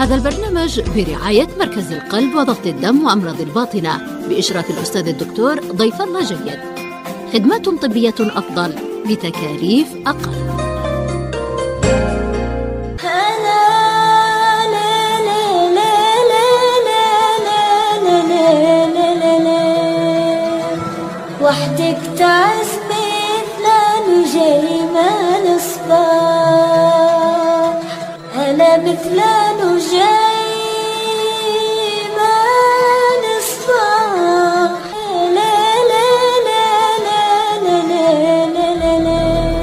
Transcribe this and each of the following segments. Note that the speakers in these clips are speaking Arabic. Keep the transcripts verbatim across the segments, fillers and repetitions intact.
هذا البرنامج برعاية مركز القلب وضغط الدم وأمراض الباطنة بإشراف الأستاذ الدكتور ضيف الله جيد. خدمات طبية أفضل بتكاليف أقل. وحدك تعز مثل نجيم الصباح، أنا مثل نجيم الصباح. لا لا لا لا لا لا لا لا.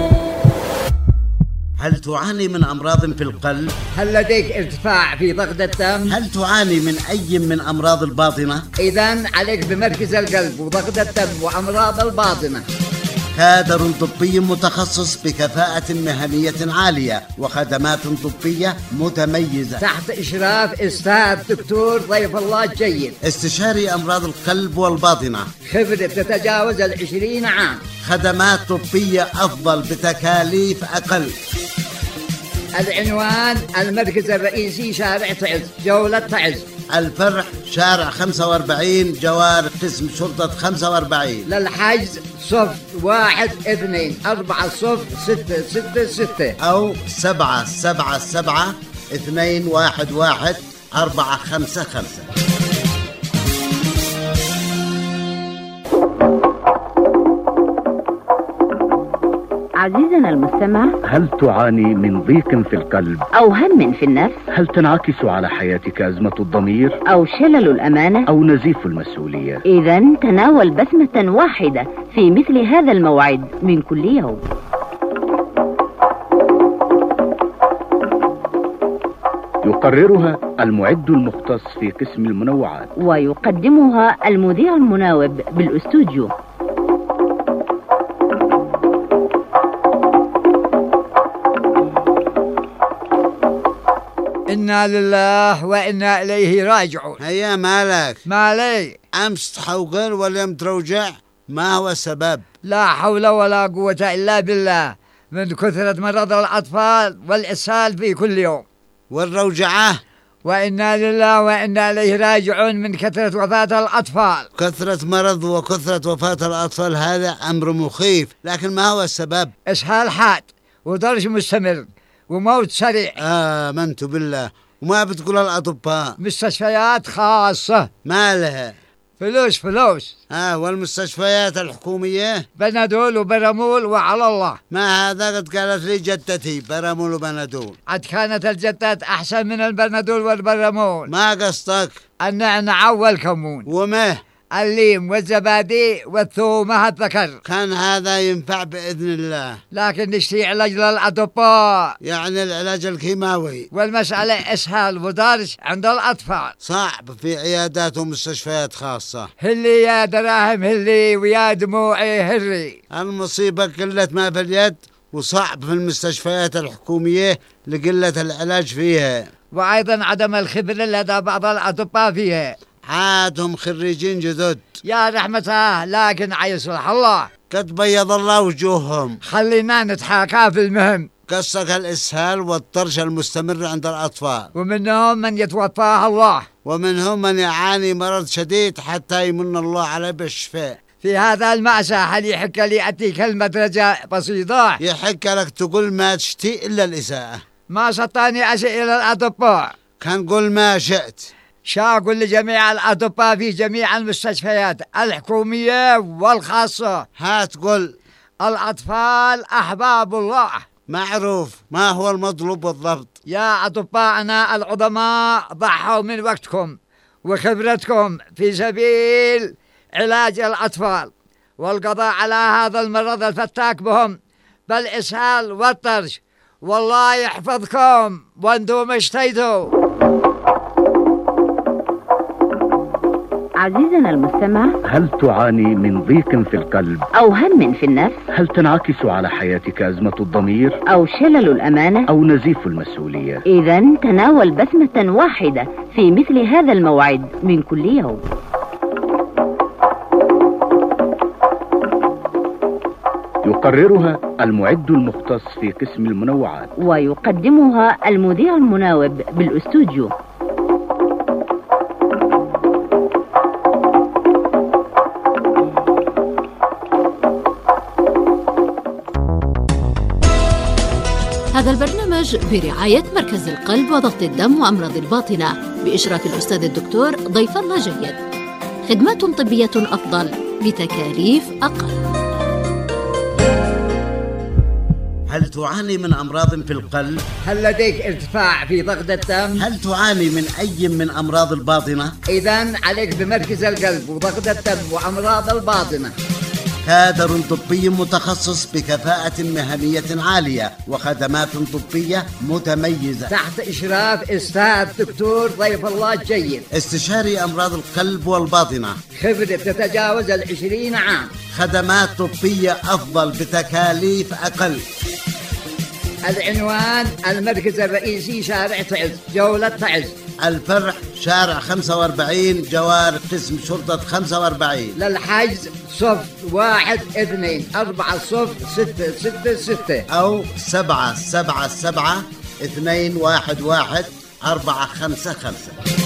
هل تعاني من أمراض في القلب؟ هل لديك ارتفاع في ضغط الدم؟ هل تعاني من أي من أمراض الباطنة؟ إذن عليك بمركز القلب وضغط الدم وأمراض الباطنة. كادر طبي متخصص بكفاءة مهنية عالية وخدمات طبية متميزة تحت إشراف أستاذ دكتور ضيف الله جيد، استشاري أمراض القلب والباطنة، خبرة تتجاوز العشرين عام، خدمات طبية أفضل بتكاليف أقل. العنوان المركز الرئيسي شارع تعز، جولة تعز، الفرع شارع خمسة وأربعين جوار قسم شرطة خمسة وأربعين. للحجز صفر واحد اثنين أربعة صفر ستة ستة ستة أو سبعة سبعة سبعة اثنين واحد واحد أربعة خمسة خمسة. عزيزنا المستمع، هل تعاني من ضيق في القلب أو هم في النفس؟ هل تنعكس على حياتك أزمة الضمير أو شلل الأمانة أو نزيف المسؤولية؟ إذن تناول بسمة واحدة في مثل هذا الموعد من كل يوم. يقررها المعد المختص في قسم المنوعات ويقدمها المذيع المناوب بالأستوديو. إنا لله وإنا إليه راجعون. هيا مالك؟ مالي؟ أمس تحوقر واليوم تروجع، ما هو السبب؟ لا حول ولا قوة إلا بالله، من كثرة مرض الأطفال والإسهال في كل يوم. والروجعة؟ وإنا لله وإنا إليه راجعون من كثرة وفاة الأطفال. كثرة مرض وكثرة وفاة الأطفال هذا أمر مخيف، لكن ما هو السبب؟ إسهال حاد ودرج مستمر وموت سريع. آمنت بالله. وما بتقول الأطباء؟ مستشفيات خاصة. ما لها؟ فلوس فلوس. آه والمستشفيات الحكومية؟ بنادول وبرامول وعلى الله. ما هذا قد قالت لي جدتي، برامول وبنادول. عد كانت الجدات أحسن من البنادول والبرامول. ما قصدك؟ النعناع والكمون ومه الليم والزبادي والثومة الذكر. كان هذا ينفع بإذن الله، لكن نشتي علاج للأطباء، يعني العلاج الكيماوي. والمسألة إسهال ودارس عند الأطفال، صعب في عيادات ومستشفيات خاصة. هلي يا دراهم هلي ويا دموعي هري. المصيبة قلة ما في اليد، وصعب في المستشفيات الحكومية لقلة العلاج فيها، وأيضا عدم الخبرة لدى بعض الأطباء فيها. عادهم خريجين جدد يا رحمته، لكن عيصلح الله، قد بيض الله وجوههم. خلينا نتحاكى في المهم. قصك الإسهال والطرش المستمر عند الأطفال، ومنهم من يتوفاه الله، ومنهم من يعاني مرض شديد حتى يمن الله عليه بالشفاء. في هذا المأساة هل يحك لي أتي كلمة رجاء بسيطة؟ يحك لك تقول ما تشتي إلا الإساءة. ما سطاني أشيء إلى الأطباء، كان قول ما شئت. شاقول لجميع الأطباء في جميع المستشفيات الحكومية والخاصة، هات قل. الأطفال أحباب الله. معروف. ما هو المطلوب بالضبط؟ يا أطباءنا العظماء، ضحوا من وقتكم وخبرتكم في سبيل علاج الأطفال والقضاء على هذا المرض الفتاك بهم بالإسهال والطرش. والله يحفظكم وانتم اشتيتوا. عزيزنا المستمع، هل تعاني من ضيق في القلب أو هم في النفس؟ هل تنعكس على حياتك أزمة الضمير أو شلل الأمانة أو نزيف المسؤولية؟ إذن تناول بسمة واحدة في مثل هذا الموعد من كل يوم. يقررها المعد المختص في قسم المنوعات ويقدمها المذيع المناوب بالأستوديو. هذا البرنامج برعاية مركز القلب وضغط الدم وأمراض الباطنة بإشراف الأستاذ الدكتور ضيف الله جيد. خدمات طبية أفضل بتكاليف أقل. هل تعاني من أمراض في القلب؟ هل لديك ارتفاع في ضغط الدم؟ هل تعاني من أي من أمراض الباطنة؟ إذن عليك بمركز القلب وضغط الدم وأمراض الباطنة. كادر طبي متخصص بكفاءة مهنية عالية وخدمات طبية متميزة تحت إشراف أستاذ دكتور ضيف الله جيد، استشاري أمراض القلب والباطنة، خبرة تتجاوز العشرين عام، خدمات طبية أفضل بتكاليف أقل. العنوان المركز الرئيسي شارع تعز، جولة تعز. الفرع شارع خمسة وأربعين جوار قسم شرطة خمسة وأربعين. للحجز صفر واحد اثنين أربعة صفر ستة ستة ستة أو سبعة سبعة سبعة اثنين واحد واحد أربعة خمسة خمسة.